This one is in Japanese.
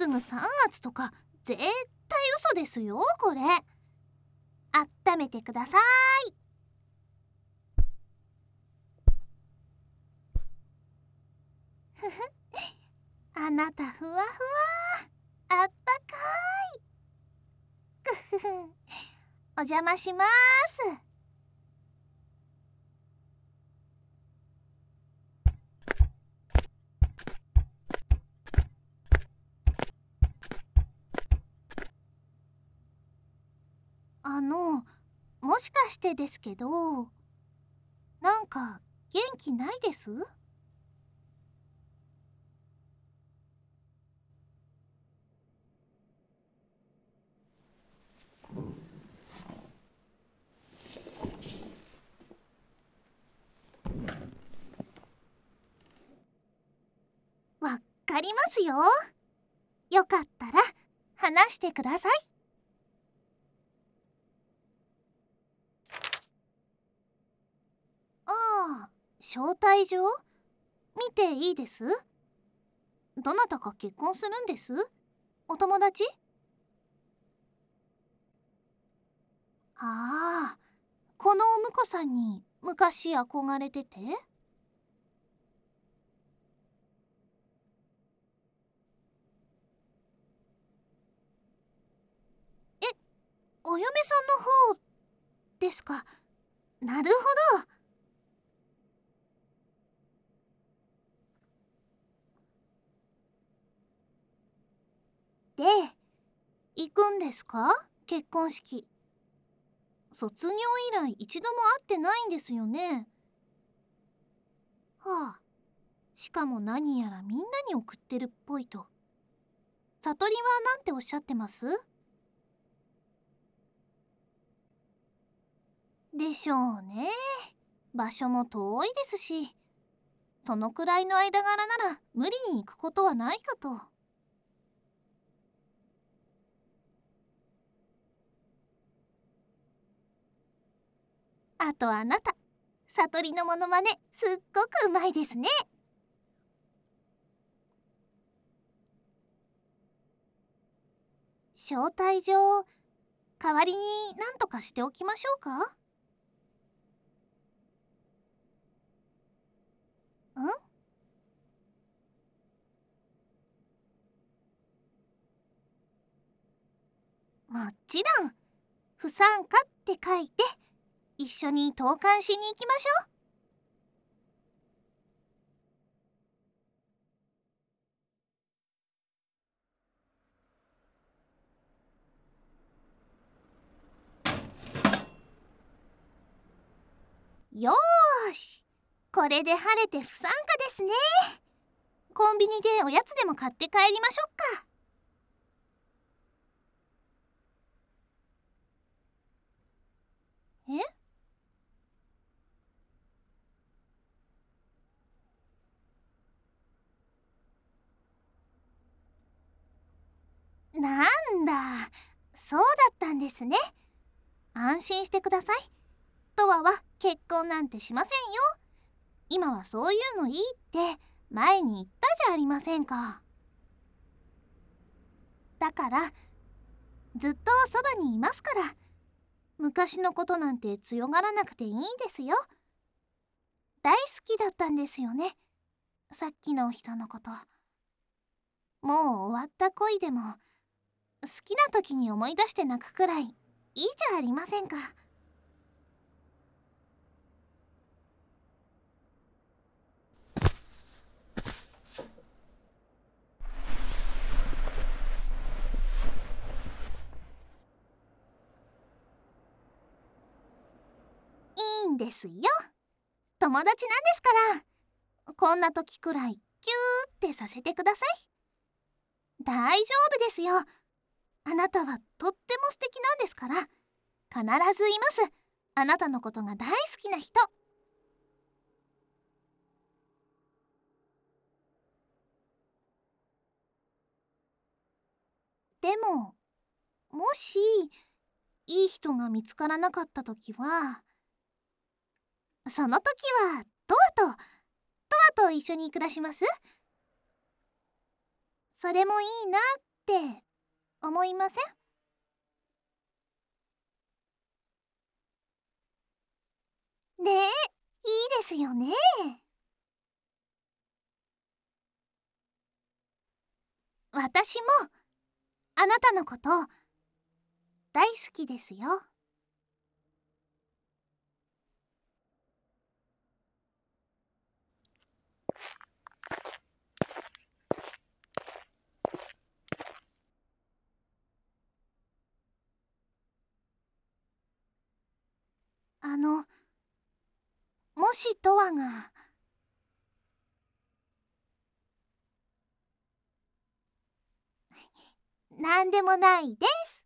すぐ3月とか絶対嘘ですよ。これ温めてください。ふふあなたふわふわ、あったかい。くふふお邪魔します。もしかしてですけど、なんか元気ないです？わかりますよ。よかったら話してください。ああ、招待状？見ていいです？どなたか結婚するんです？お友達？ああ、このお婿さんに昔憧れてて？え、お嫁さんの方ですか。なるほど。で、行くんですか？結婚式。卒業以来一度も会ってないんですよね。はあ、しかも何やらみんなに送ってるっぽいと。悟りはなんておっしゃってます？でしょうね。場所も遠いですし、そのくらいの間柄なら無理に行くことはないかと。あとあなた、悟りのモノマネすっごくうまいですね。招待状、代わりに何とかしておきましょうか？もちろん。不参加って書いて一緒に投函しに行きましょう。よーし、これで晴れて不参加ですね。コンビニでおやつでも買って帰りましょうか。え？なんだ、そうだったんですね。安心してください。とわは結婚なんてしませんよ。今はそういうのいいって前に言ったじゃありませんか。だからずっとそばにいますから、昔のことなんて強がらなくていいんですよ。大好きだったんですよね、さっきの人のこと。もう終わった恋でも好きな時に思い出して泣くくらいいいじゃありませんか。いいんですよ、友達なんですから。こんな時くらいキューってさせてください。大丈夫ですよ。あなたはとっても素敵なんですから。必ずいます、あなたのことが大好きな人。でも、もしいい人が見つからなかった時は、その時はトワと一緒に暮らします？それもいいなっって思いません？ねえ、いいですよね。私もあなたのこと大好きですよ。もしとわがなんでもないです。